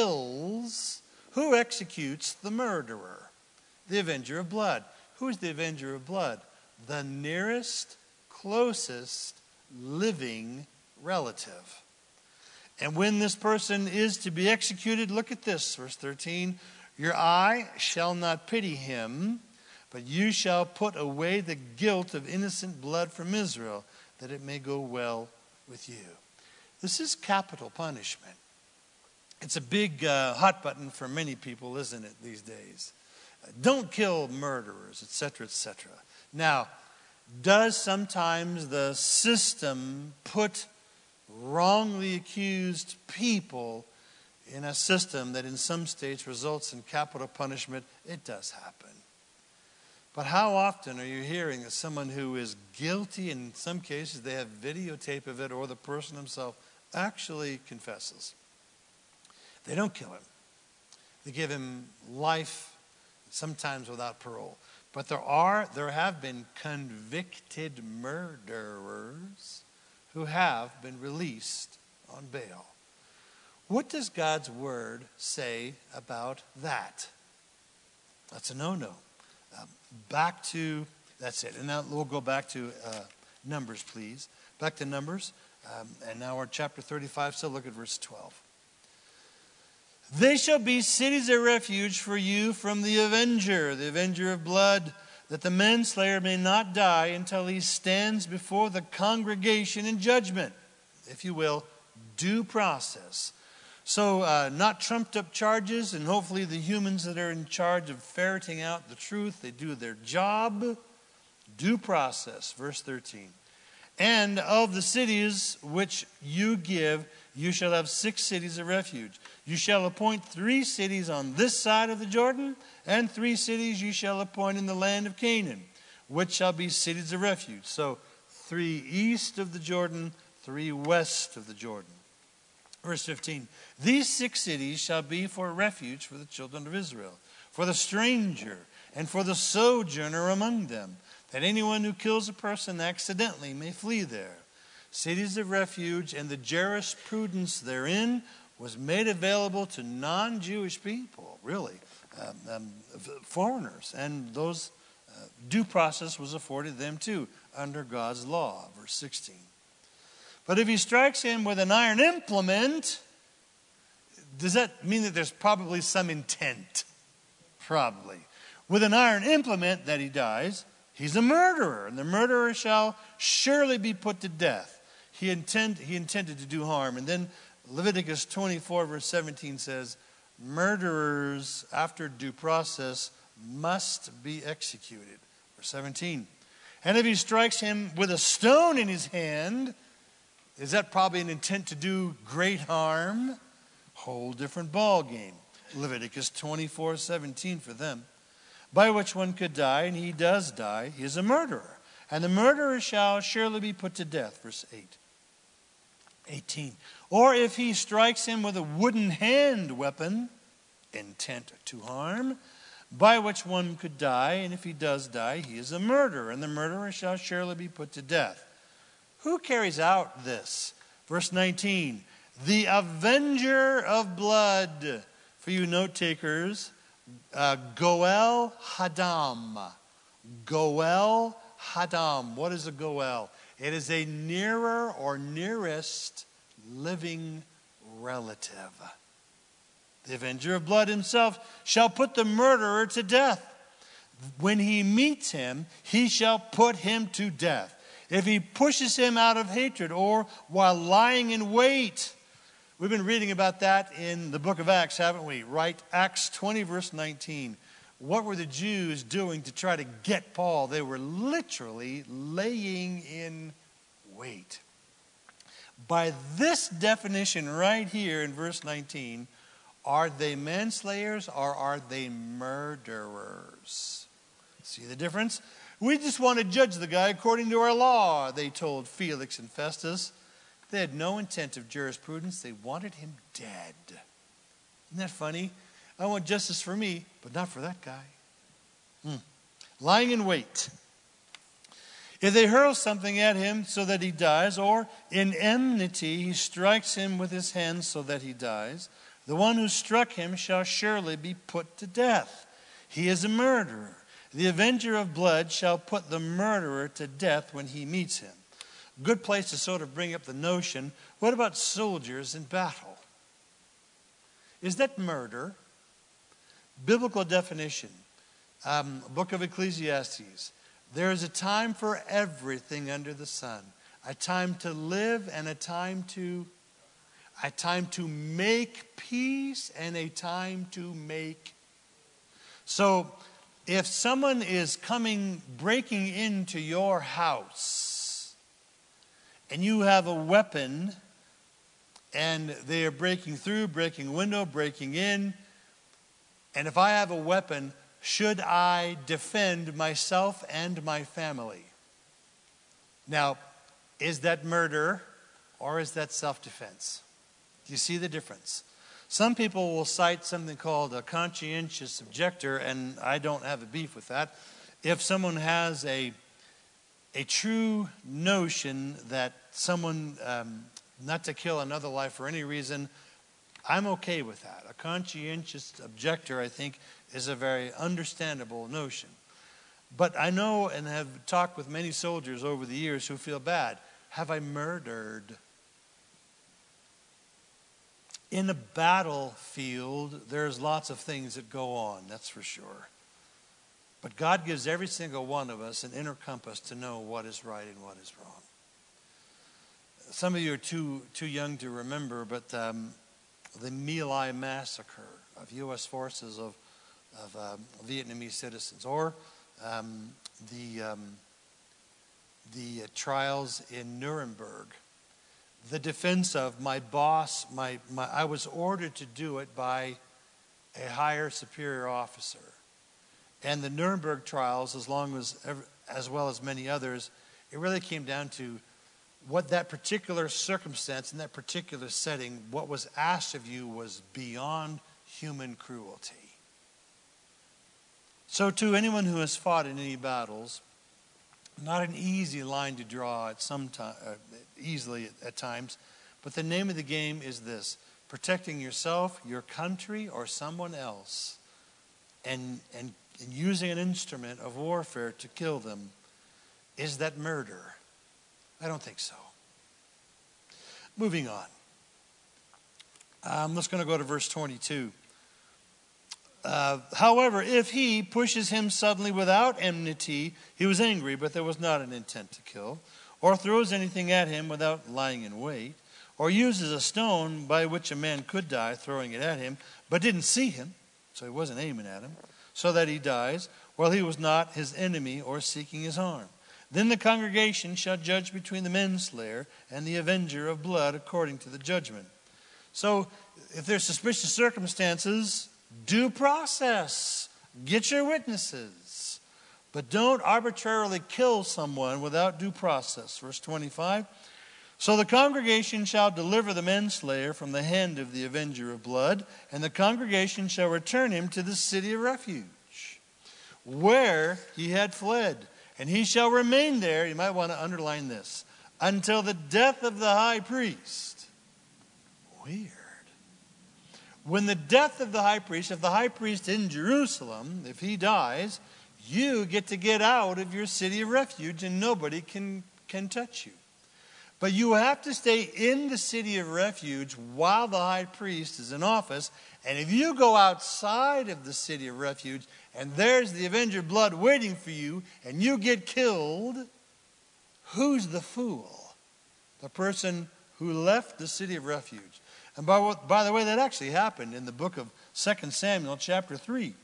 Speaker 1: executes the murderer? The avenger of blood. Who is the avenger of blood? The nearest, closest living relative. And when this person is to be executed, look at this, verse 13. Your eye shall not pity him, but you shall put away the guilt of innocent blood from Israel, that it may go well with you. This is capital punishment. It's a big hot button for many people, isn't it, these days? Don't kill murderers, etc., etc. Now, does sometimes the system put wrongly accused people in a system that in some states results in capital punishment? It does happen. But how often are you hearing that someone who is guilty, in some cases they have videotape of it, or the person himself actually confesses? They don't kill him. They give him life, sometimes without parole. But there have been convicted murderers who have been released on bail. What does God's word say about that? That's a no-no. That's it. And now we'll go back to Numbers, please. Back to Numbers. And now we're chapter 35, so look at verse 12. They shall be cities of refuge for you from the avenger of blood, that the manslayer may not die until he stands before the congregation in judgment. If you will, due process. So not trumped up charges, and hopefully the humans that are in charge of ferreting out the truth, they do their job. Due process, verse 13. And of the cities which you give, you shall have 6 cities of refuge. You shall appoint 3 cities on this side of the Jordan, and 3 cities you shall appoint in the land of Canaan, which shall be cities of refuge. So 3 east of the Jordan, 3 west of the Jordan. Verse 15, these 6 cities shall be for refuge for the children of Israel, for the stranger, and for the sojourner among them, that anyone who kills a person accidentally may flee there. Cities of refuge, and the jurisprudence therein was made available to non-Jewish people, really. foreigners. And those due process was afforded them too under God's law, verse 16. But if he strikes him with an iron implement, does that mean that there's probably some intent? Probably. With an iron implement that he dies, he's a murderer, and the murderer shall surely be put to death. He intended to do harm. And then Leviticus 24, verse 17 says, murderers after due process must be executed. Verse 17. And if he strikes him with a stone in his hand, is that probably an intent to do great harm? Whole different ball game. Leviticus 24:17 for them. By which one could die, and he does die, he is a murderer. And the murderer shall surely be put to death. Verse 18. Or if he strikes him with a wooden hand weapon, intent to harm, by which one could die, and if he does die, he is a murderer. And the murderer shall surely be put to death. Who carries out this? Verse 19, the avenger of blood. For you note takers, Goel Hadam. Goel Hadam. What is a Goel? It is a nearer or nearest living relative. The avenger of blood himself shall put the murderer to death. When he meets him, he shall put him to death. If he pushes him out of hatred or while lying in wait. We've been reading about that in the book of Acts, haven't we? Right? Acts 20, verse 19. What were the Jews doing to try to get Paul? They were literally laying in wait. By this definition right here in verse 19, are they manslayers or are they murderers? See the difference? We just want to judge the guy according to our law, they told Felix and Festus. They had no intent of jurisprudence. They wanted him dead. Isn't that funny? I want justice for me, but not for that guy. Lying in wait. If they hurl something at him so that he dies, or in enmity he strikes him with his hand so that he dies, the one who struck him shall surely be put to death. He is a murderer. The avenger of blood shall put the murderer to death when he meets him. Good place to sort of bring up the notion, what about soldiers in battle? Is that murder? Biblical definition, book of Ecclesiastes. There is a time for everything under the sun. A time to live and a time to make peace and a time to make. So if someone is breaking into your house, and you have a weapon, and they are breaking through, breaking window, breaking in, and if I have a weapon, should I defend myself and my family? Now, is that murder or is that self-defense? Do you see the difference? Some people will cite something called a conscientious objector, and I don't have a beef with that. If someone has a true notion that someone, not to kill another life for any reason, I'm okay with that. A conscientious objector, I think, is a very understandable notion. But I know and have talked with many soldiers over the years who feel bad. Have I murdered? In a battlefield, there's lots of things that go on, that's for sure. But God gives every single one of us an inner compass to know what is right and what is wrong. Some of you are too young to remember, but the My Lai massacre of U.S. forces of Vietnamese citizens, or the trials in Nuremberg. The defense of my boss, I was ordered to do it by a higher superior officer. And the Nuremberg trials, as well as many others, it really came down to what that particular circumstance, in that particular setting, what was asked of you was beyond human cruelty. So to anyone who has fought in any battles, not an easy line to draw easily at times, but the name of the game is this: protecting yourself, your country, or someone else and using an instrument of warfare to kill them, is that murder? I don't think so. Moving on. I'm just going to go to verse 22. However, if he pushes him suddenly without enmity, he was angry, but there was not an intent to kill, or throws anything at him without lying in wait, or uses a stone by which a man could die, throwing it at him, but didn't see him, so he wasn't aiming at him, so that he dies, while he was not his enemy or seeking his harm. Then the congregation shall judge between the manslayer and the avenger of blood according to the judgment. So if there's suspicious circumstances, due process. Get your witnesses. But don't arbitrarily kill someone without due process. Verse 25. So the congregation shall deliver the manslayer from the hand of the avenger of blood, and the congregation shall return him to the city of refuge, where he had fled. And he shall remain there, you might want to underline this, until the death of the high priest. Weird. When the death of the high priest, if the high priest in Jerusalem, if he dies, you get to get out of your city of refuge and nobody can touch you. But you have to stay in the city of refuge while the high priest is in office. And if you go outside of the city of refuge and there's the avenger of blood waiting for you and you get killed, who's the fool? The person who left the city of refuge. And by the way, that actually happened in the book of 2 Samuel chapter 3.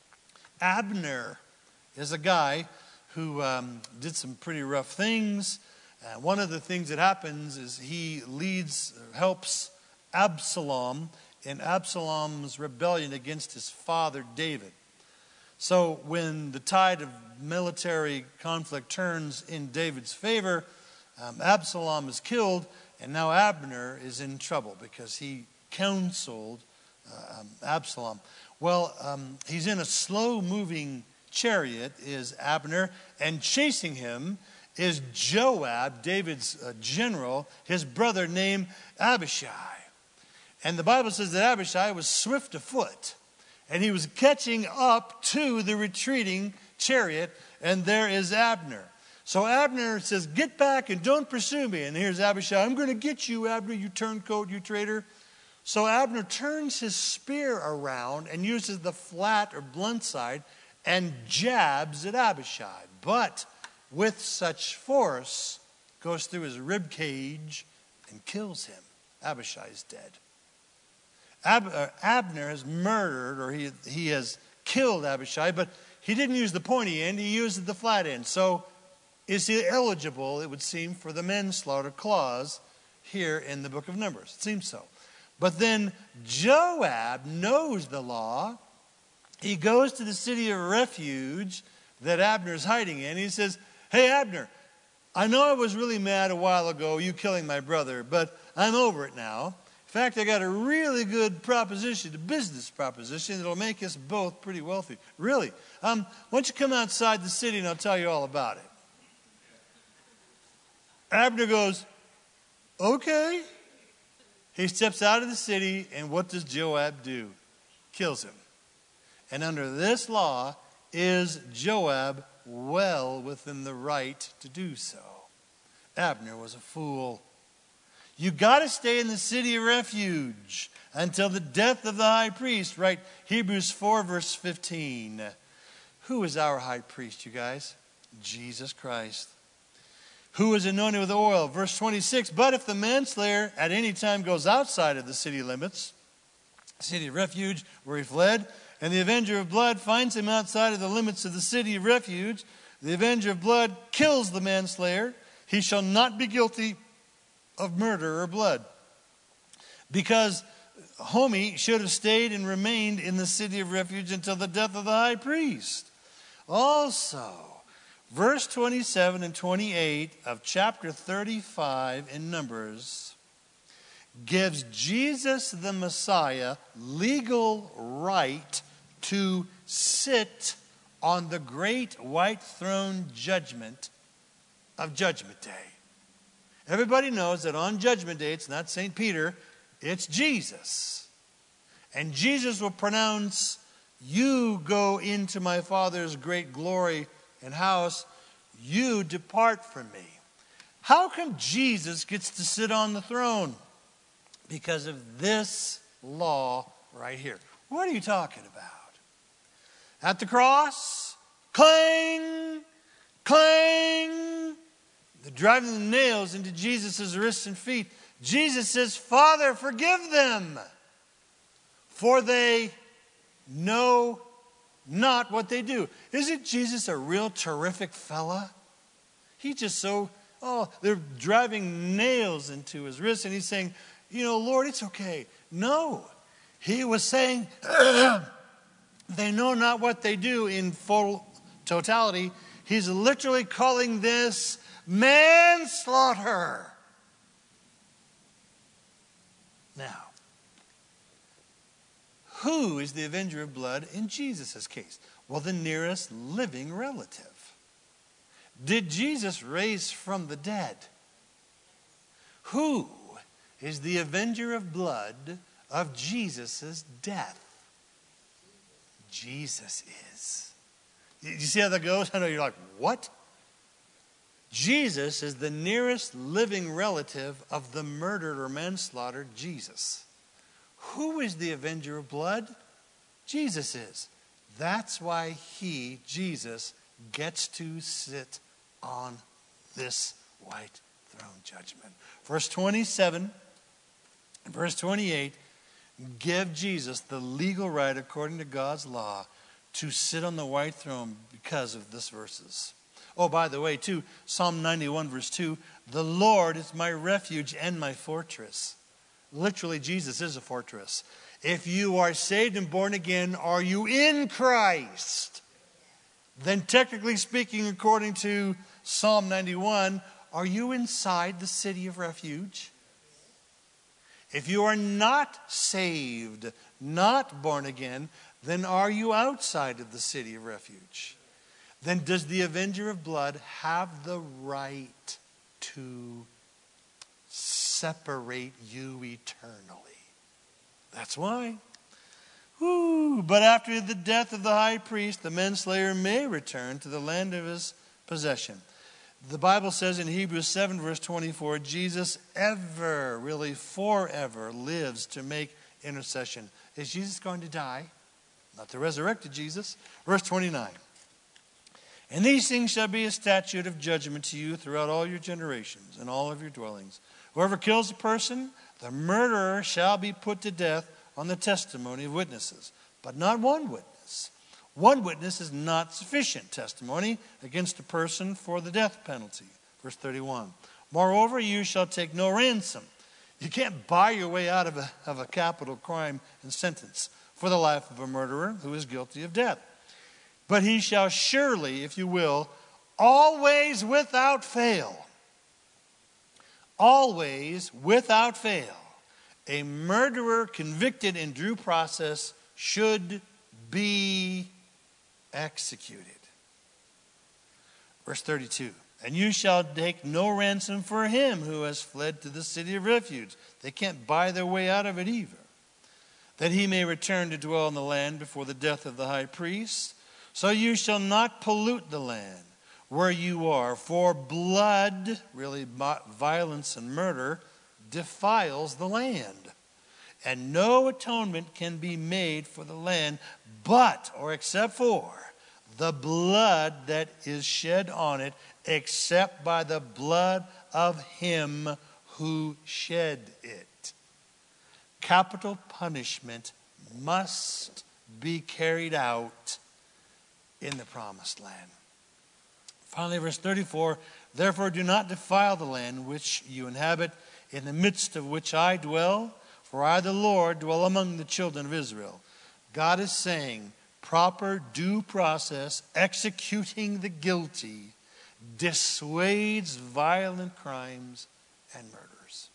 Speaker 1: Abner is a guy who did some pretty rough things. One of the things that happens is he helps Absalom in Absalom's rebellion against his father David. So when the tide of military conflict turns in David's favor, Absalom is killed, and now Abner is in trouble because he counseled Absalom. Well, he's in a slow-moving chariot, is Abner, and chasing him is Joab, David's general, his brother named Abishai. And the Bible says that Abishai was swift of foot, and he was catching up to the retreating chariot, and there is Abner. So Abner says, "Get back and don't pursue me." And here's Abishai, "I'm going to get you, Abner, you turncoat, you traitor." So Abner turns his spear around and uses the flat or blunt side and jabs at Abishai. But with such force, goes through his rib cage and kills him. Abishai is dead. Abner has murdered, or he has killed Abishai, but he didn't use the pointy end, he used the flat end. So is he eligible, it would seem, for the manslaughter clause here in the book of Numbers? It seems so. But then Joab knows the law. He goes to the city of refuge that Abner is hiding in. He says, "Hey, Abner, I know I was really mad a while ago, you killing my brother, but I'm over it now. In fact, I got a really good proposition, a business proposition that'll make us both pretty wealthy. Really. Why don't you come outside the city and I'll tell you all about it." Abner goes, "Okay." He steps out of the city, and what does Joab do? Kills him. And under this law, is Joab well within the right to do so? Abner was a fool. You got to stay in the city of refuge until the death of the high priest, right? Hebrews 4 verse 15. Who is our high priest, you guys? Jesus Christ. Who is anointed with oil? Verse 26. But if the manslayer at any time goes outside of the city limits, city of refuge where he fled, and the avenger of blood finds him outside of the limits of the city of refuge, the avenger of blood kills the manslayer, he shall not be guilty of murder or blood. Because Homi should have stayed and remained in the city of refuge until the death of the high priest. Also, verse 27 and 28 of chapter 35 in Numbers gives Jesus the Messiah legal right to sit on the great white throne judgment of Judgment Day. Everybody knows that on Judgment Day, it's not St. Peter, it's Jesus. And Jesus will pronounce You go into my Father's great glory and house. You depart from me. How come Jesus gets to sit on the throne? Because of this law right here. What are you talking about? At the cross, clang, clang. They're driving the nails into Jesus' wrists and feet. Jesus says, Father, forgive them, for they know not what they do. Isn't Jesus a real terrific fella? He's just so, they're driving nails into his wrists, and he's saying, Lord, it's okay. No. He was saying, they know not what they do in full totality. He's literally calling this manslaughter. Now, who is the avenger of blood in Jesus' case? Well, the nearest living relative. Did Jesus raise from the dead? Who is the avenger of blood of Jesus' death? Jesus is. You see how that goes? I know you're like, what? Jesus is the nearest living relative of the murdered or manslaughtered Jesus. Who is the avenger of blood? Jesus is. That's why he, Jesus, gets to sit on this white throne judgment. Verse 27 and verse 28 give Jesus the legal right, according to God's law, to sit on the white throne because of these verses. Oh, by the way, too, Psalm 91, verse 2, the Lord is my refuge and my fortress. Literally, Jesus is a fortress. If you are saved and born again, are you in Christ? Then technically speaking, according to Psalm 91, are you inside the city of refuge? If you are not saved, not born again, then are you outside of the city of refuge? Then does the avenger of blood have the right to separate you eternally? That's why. But after the death of the high priest, the manslayer may return to the land of his possession. The Bible says in Hebrews 7, verse 24, Jesus ever, really forever, lives to make intercession. Is Jesus going to die? Not the resurrected Jesus. Verse 29. And these things shall be a statute of judgment to you throughout all your generations and all of your dwellings. Whoever kills a person, the murderer shall be put to death on the testimony of witnesses, but not one witness. One witness is not sufficient testimony against a person for the death penalty. Verse 31. Moreover, you shall take no ransom. You can't buy your way out of a capital crime and sentence for the life of a murderer who is guilty of death. But he shall surely, if you will, always without fail, always without fail, a murderer convicted in due process should be executed. Verse 32. And you shall take no ransom for him who has fled to the city of refuge. They can't buy their way out of it either. That he may return to dwell in the land before the death of the high priest. So you shall not pollute the land where you are, for blood, really violence and murder, defiles the land. And no atonement can be made for the land but, or except for, the blood that is shed on it, except by the blood of him who shed it. Capital punishment must be carried out in the promised land. Finally, verse 34, therefore do not defile the land which you inhabit, in the midst of which I dwell, for I, the Lord, dwell among the children of Israel. God is saying, proper due process, executing the guilty, dissuades violent crimes and murders.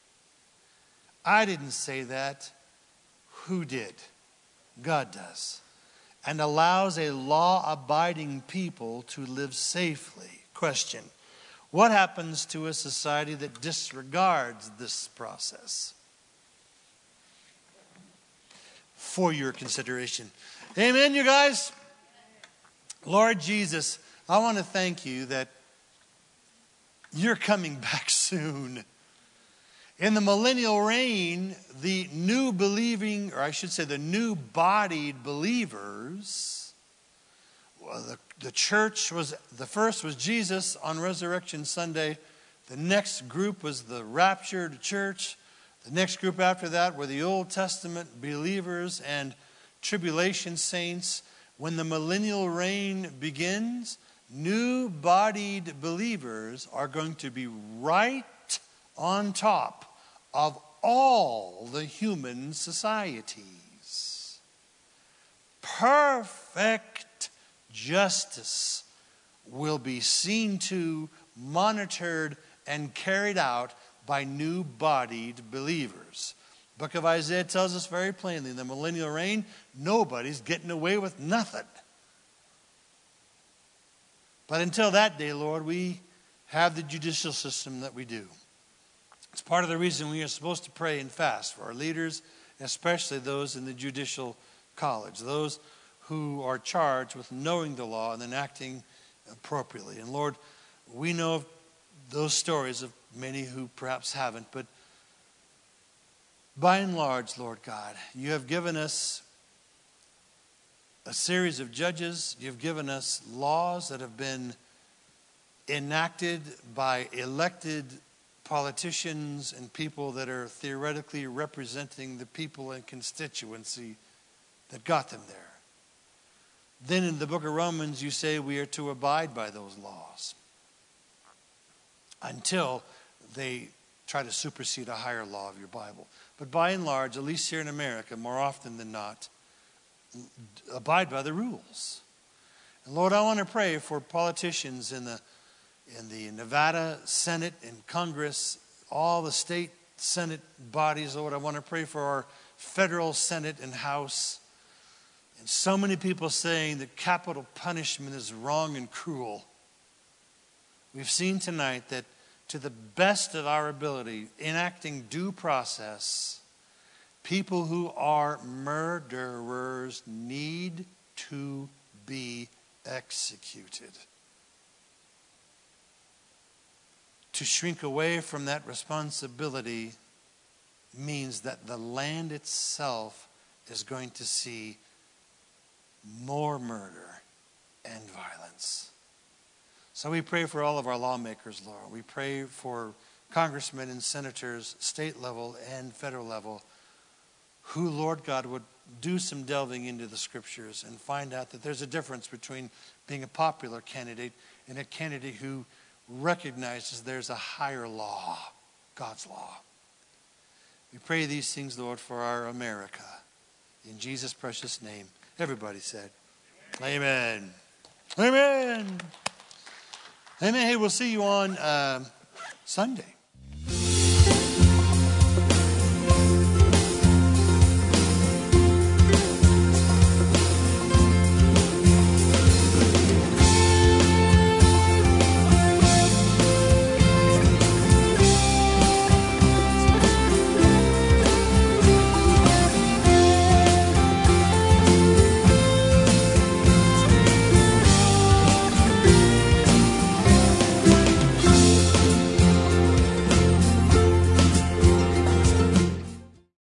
Speaker 1: I didn't say that. Who did? God does. And allows a law-abiding people to live safely. Question: what happens to a society that disregards this process? For your consideration, Amen, you guys? Lord Jesus, I want to thank you that you're coming back soon. In the millennial reign, the new believing, or I should say the new bodied believers, well, the church was, the first was Jesus on Resurrection Sunday. The next group was the raptured church. The next group after that were the Old Testament believers and tribulation saints. When the millennial reign begins, new bodied believers are going to be right on top of all the human societies. Perfect justice will be seen to, monitored, and carried out by new bodied believers. Book of Isaiah tells us very plainly, in the millennial reign, nobody's getting away with nothing. But until that day, Lord, we have the judicial system that we do. It's part of the reason we are supposed to pray and fast for our leaders, especially those in the judicial college, those who are charged with knowing the law and then acting appropriately. And Lord, we know of those stories of many who perhaps haven't, but by and large, Lord God, you have given us a series of judges. You've given us laws that have been enacted by elected politicians and people that are theoretically representing the people and constituency that got them there. Then in the book of Romans, you say we are to abide by those laws until they try to supersede a higher law of your Bible. But by and large, at least here in America, more often than not, abide by the rules. And Lord, I want to pray for politicians in the Nevada Senate and Congress, all the state Senate bodies. Lord, I want to pray for our federal Senate and House. And so many people saying that capital punishment is wrong and cruel. We've seen tonight that to the best of our ability, enacting due process, people who are murderers need to be executed. To shrink away from that responsibility means that the land itself is going to see more murder and violence. So we pray for all of our lawmakers, Lord. We pray for congressmen and senators, state level and federal level, who, Lord God, would do some delving into the scriptures and find out that there's a difference between being a popular candidate and a candidate who recognizes there's a higher law, God's law. We pray these things, Lord, for our America. In Jesus' precious name. Everybody said, amen. Amen. Amen. Hey, we'll see you on Sunday.